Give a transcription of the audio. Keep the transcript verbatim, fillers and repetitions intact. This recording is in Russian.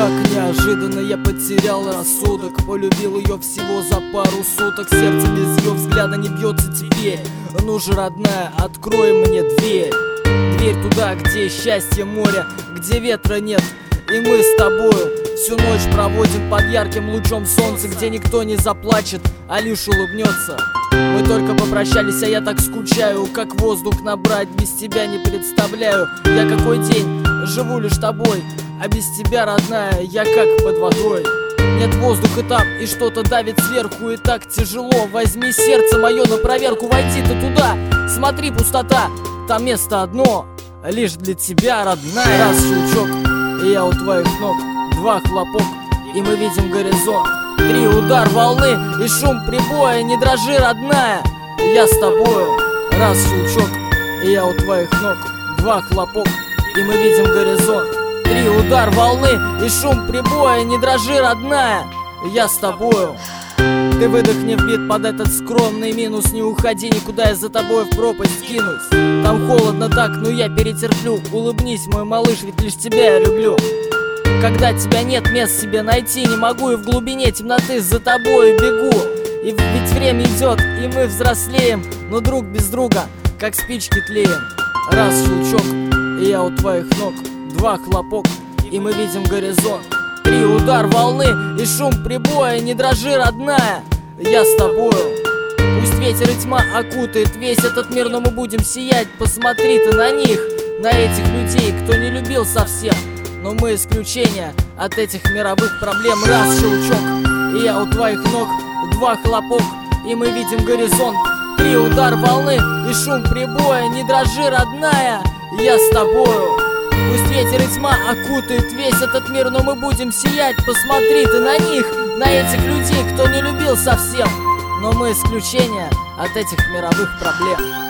Так неожиданно я потерял рассудок. Полюбил ее всего за пару суток. Сердце без ее взгляда не бьется теперь. Ну же, родная, открой мне дверь. Дверь туда, где счастье море, где ветра нет, и мы с тобою всю ночь проводим под ярким лучом солнца, где никто не заплачет, а лишь улыбнется. Мы только попрощались, а я так скучаю. Как воздух набрать, без тебя не представляю. Я какой день живу лишь тобой, а без тебя, родная, я как под водой. Нет воздуха там, и что-то давит сверху, и так тяжело. Возьми сердце мое на проверку, войди ты туда. Смотри, пустота, там место одно, лишь для тебя, родная. Раз щелчок, и я у твоих ног. Два хлопок, и мы видим горизонт. Три удар волны и шум прибоя. Не дрожи, родная, я с тобою. Раз щелчок, и я у твоих ног. Два хлопок, и мы видим горизонт. Три удар волны и шум прибоя. Не дрожи, родная, я с тобою. Ты выдохни в бит под этот скромный минус. Не уходи никуда, я за тобой в пропасть кинусь. Там холодно так, но я перетерплю. Улыбнись, мой малыш, ведь лишь тебя я люблю. Когда тебя нет, мест себе найти не могу, и в глубине темноты за тобой бегу. И ведь время идет, и мы взрослеем, но друг без друга, как спички тлеем. Раз щелчок, и я у твоих ног. Два хлопок, и мы видим горизонт. Три удар волны и шум прибоя. Не дрожи, родная, я с тобою. Пусть ветер и тьма окутает весь этот мир, но мы будем сиять. Посмотри ты на них, на этих людей, кто не любил совсем. Но мы исключение от этих мировых проблем. Раз щелчок, и я у твоих ног. Два хлопок, и мы видим горизонт. Три удар волны и шум прибоя. Не дрожи, родная, я с тобою. Пусть ветер и тьма окутает весь этот мир, но мы будем сиять. Посмотри ты на них, на этих людей, кто не любил совсем. Но мы исключение от этих мировых проблем.